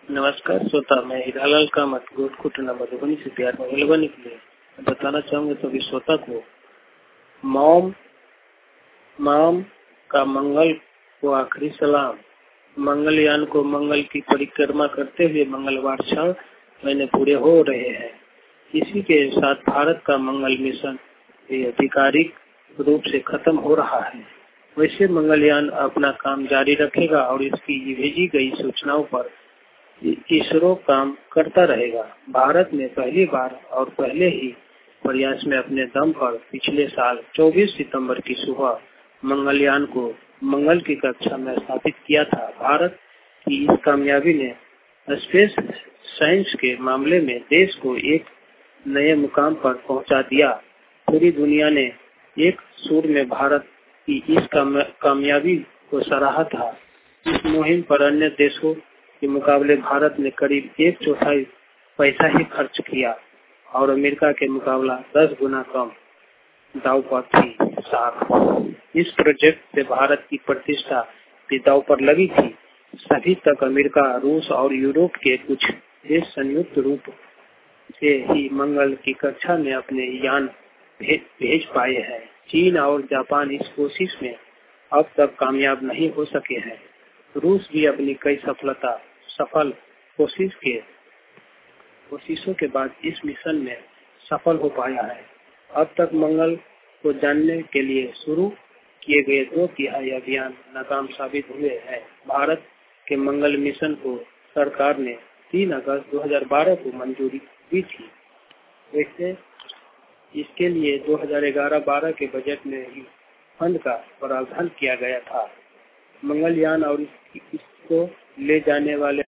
नमस्कार श्रोता, मैं हीरालाल कामत गोटकुटना मधुबनी से प्यार में मिलवाने के लिए बताना चाहूँगा सभी श्रोता को मॉम माम का मंगल को आखिरी सलाम। मंगलयान को मंगल की परिक्रमा करते हुए मंगलवार 6 महीने पूरे हो रहे हैं। इसी के साथ भारत का मंगल मिशन आधिकारिक रूप से खत्म हो रहा है। वैसे मंगलयान अपना काम जारी रखेगा और इसकी भेजी गई सूचनाओं पर इसरो काम करता रहेगा। भारत ने पहली बार और पहले ही प्रयास में अपने दम पर पिछले साल 24 सितंबर की सुबह मंगलयान को मंगल की कक्षा में स्थापित किया था। भारत की इस कामयाबी ने स्पेस साइंस के मामले में देश को एक नए मुकाम पर पहुंचा दिया। पूरी दुनिया ने एक सुर में भारत की इस कामयाबी को सराहा था। इस मुहिम पर अन्य देशों के मुकाबले भारत ने करीब 1/4 पैसा ही खर्च किया और अमेरिका के मुकाबला 10 गुना कम दाव पर थी। इस प्रोजेक्ट से भारत की प्रतिष्ठा भी दाव पर लगी थी। सभी तक अमेरिका, रूस और यूरोप के कुछ देश संयुक्त रूप से ही मंगल की कक्षा में अपने यान भेज पाए हैं। चीन और जापान इस कोशिश में अब तक कामयाब नहीं हो सके हैं। रूस भी अपनी कई सफल कोशिशों के बाद इस मिशन में सफल हो पाया है। अब तक मंगल को जानने के लिए शुरू किए गए 2 तिहाई अभियान नाकाम साबित हुए हैं। भारत के मंगल मिशन को सरकार ने 3 अगस्त 2012 को मंजूरी दी थी। वैसे इसके लिए 2011-12 के बजट में ही फंड का प्रावधान किया गया था। मंगलयान और इसको ले जाने वाले